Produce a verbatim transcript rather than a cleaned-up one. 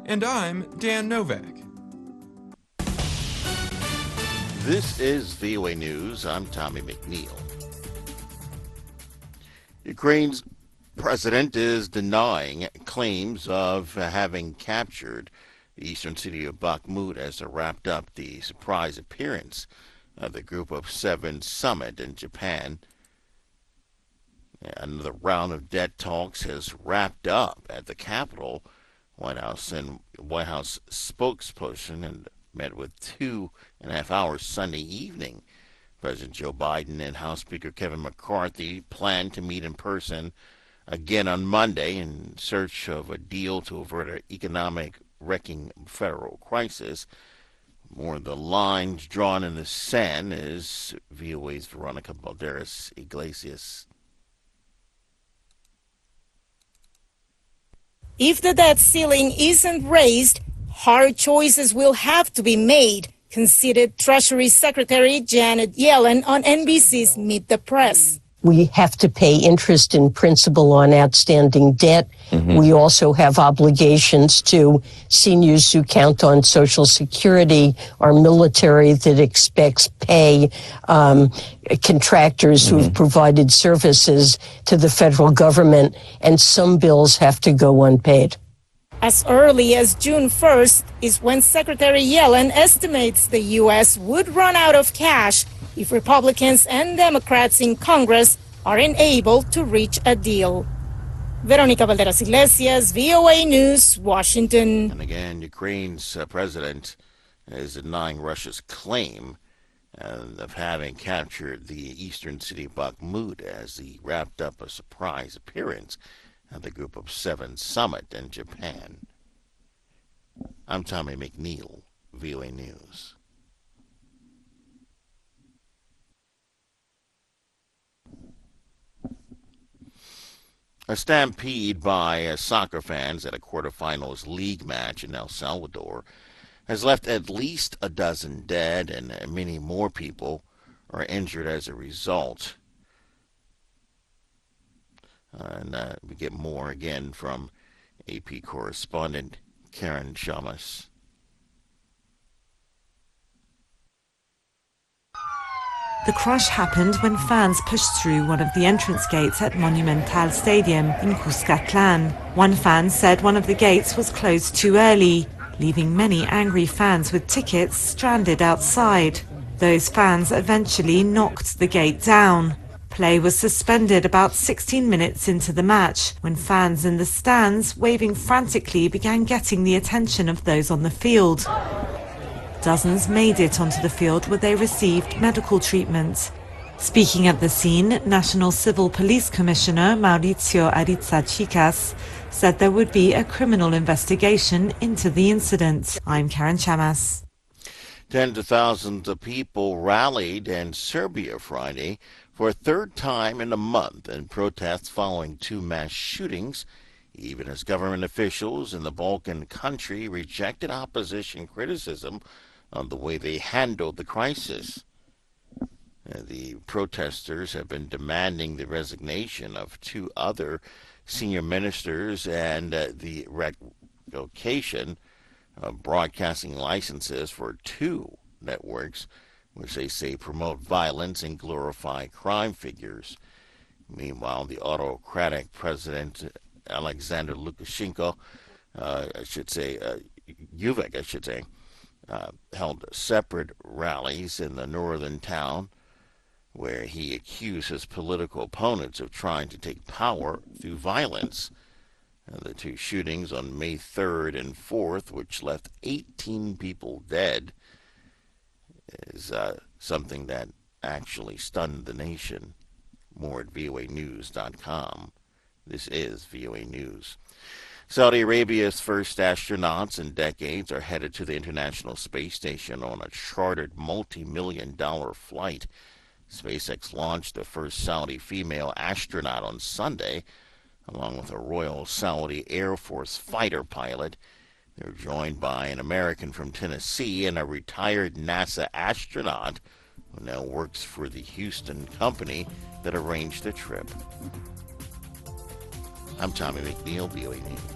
And I'm Dan Novak. This is V O A News. I'm Tommy McNeil. Ukraine's president is denying claims of having captured the eastern city of Bakhmut as it wrapped up the surprise appearance of the Group of Seven summit in Japan. Another round of debt talks has wrapped up at the Capitol. White House and White House spokesperson and met with two and a half hours Sunday evening. President Joe Biden and House Speaker Kevin McCarthy plan to meet in person again on Monday in search of a deal to avert an economic wrecking federal crisis. More of the lines drawn in the sand is V O A's Veronica Balderas Iglesias. If the debt ceiling isn't raised, hard choices will have to be made, conceded Treasury Secretary Janet Yellen on N B C's Meet the Press. We have to pay interest in principal on outstanding debt. Mm-hmm. We also have obligations to seniors who count on Social Security, our military that expects pay, um, contractors mm-hmm. who've provided services to the federal government, and some bills have to go unpaid. As early as June first is when Secretary Yellen estimates the U S would run out of cash if Republicans and Democrats in Congress are unable to reach a deal. Veronica Valderas Iglesias, V O A News, Washington. And again, Ukraine's uh, president is denying Russia's claim uh, of having captured the eastern city of Bakhmut as he wrapped up a surprise appearance at the Group of Seven summit in Japan. I'm Tommy McNeil, V O A News. A stampede by uh, soccer fans at a quarterfinals league match in El Salvador has left at least a dozen dead, and uh, many more people are injured as a result. Uh, and uh, we get more again from A P correspondent Karen Shamas. The crush happened when fans pushed through one of the entrance gates at Monumental Stadium in Cuscatlán. One fan said one of the gates was closed too early, leaving many angry fans with tickets stranded outside. Those fans eventually knocked the gate down. Play was suspended about sixteen minutes into the match when fans in the stands, waving frantically, began getting the attention of those on the field. Dozens made it onto the field where they received medical treatment. Speaking at the scene, National Civil Police Commissioner Mauricio Ariza-Chicas said there would be a criminal investigation into the incident. I'm Karen Chamas. Tens of thousands of people rallied in Serbia Friday for a third time in a month in protests following two mass shootings, even as government officials in the Balkan country rejected opposition criticism on the way they handled the crisis. Uh, the protesters have been demanding the resignation of two other senior ministers and uh, the revocation of broadcasting licenses for two networks, which they say promote violence and glorify crime figures. Meanwhile, the autocratic president Alexander Lukashenko, uh, I should say, uh, Yuvik, I should say, uh, held separate rallies in the northern town where he accused his political opponents of trying to take power through violence. Uh, the two shootings on May third and fourth, which left eighteen people dead, is uh, something that actually stunned the nation. More at V O A news dot com. This is V O A News. Saudi Arabia's first astronauts in decades are headed to the International Space Station on a chartered multi-million dollar flight. SpaceX launched the first Saudi female astronaut on Sunday, along with a Royal Saudi Air Force fighter pilot. They're joined by an American from Tennessee and a retired NASA astronaut who now works for the Houston company that arranged the trip. I'm Tommy McNeil, V O A News.